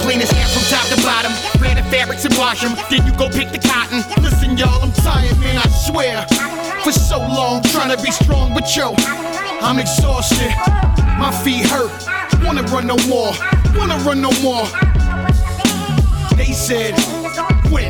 clean his hair from top to bottom, wear the fabrics and wash them, then you go pick the cotton. Listen y'all, I'm tired man, I swear. For so long trying to be strong, but yo, I'm exhausted. My feet hurt, wanna run no more, wanna run no more. They said, when?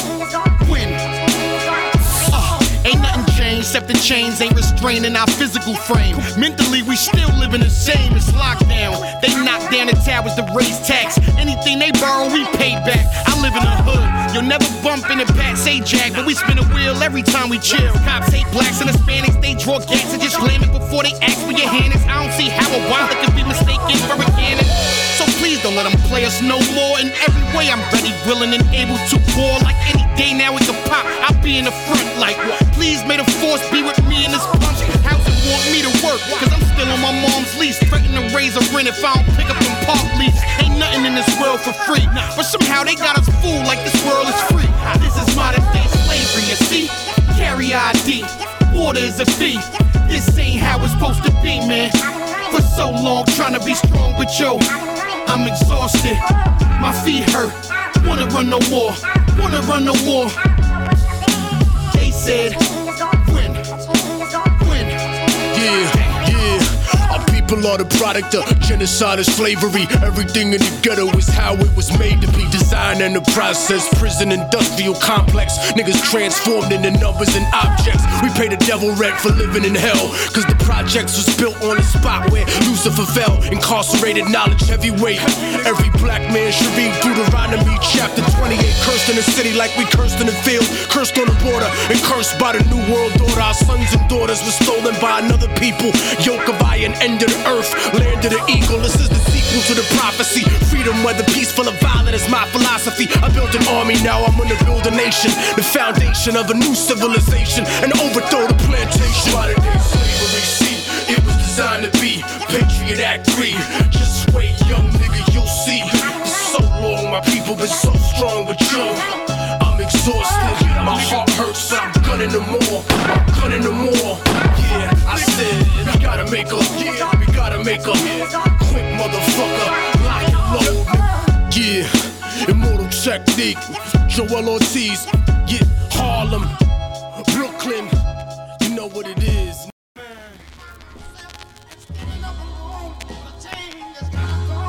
Ain't nothing changed except the chains ain't restraining our physical frame. Mentally, we still living the same. It's lockdown. They knock down the towers to raise tax. Anything they borrow, we pay back. I live in the hood. You'll never bump in the back, say Jack, but we spin a wheel every time we chill. Cops hate blacks and Hispanics. They draw gas and just slam it before they ask where your hand is. I don't see how a wallet could be mistaken for a cannon. So please don't let them play us no more. In every way, I'm ready, willing, and able to war. Like any day now it can pop, I'll be in the front like what? Please may the force be with me in this punch. How's it want me to work? Cause I'm still on my mom's lease. Threatening to raise a rent if I don't pick up them park leaves. Ain't nothing in this world for free. But somehow they got us fooled like this world is free. This is modern day slavery, you see? Carry ID, water is a fee. This ain't how it's supposed to be, man. For so long trying to be strong, but yo, I'm exhausted. My feet hurt. Wanna run no more. Wanna run no more. They said, when? Our people are the product of genocide and slavery. Everything in the ghetto is how it was made to be. Designed in the process, prison industrial complex. Niggas transformed into numbers and objects. We pay the devil rent for living in hell, cause the projects was built on the spot where Lucifer fell. Incarcerated knowledge heavyweight. Every black man should read Deuteronomy chapter 28. Cursed in the city like we cursed in the field. Cursed on the border and cursed by the new world order. Our sons and daughters were stolen by another people. Yoke of iron, end of the earth, land of the eagle. This is the sequel to the prophecy. Freedom, whether peaceful or violent, is my philosophy. I built an army, now I'm gonna build a nation. The foundation of a new civilization, and overthrow the plantation. Modern day slavery, see, it was designed to be Patriot Act 3. Just wait, young nigga, you'll see. For so long, my people been so strong, but yo, I'm exhausted. My heart hurts, I'm gunning no more. I'm gunning no more. Yeah, I said, we gotta make a, we gotta make a quick motherfucker. Lock and load. Yeah, immortal technique. Joel Ortiz, yeah, Harlem, Brooklyn. You know what it is.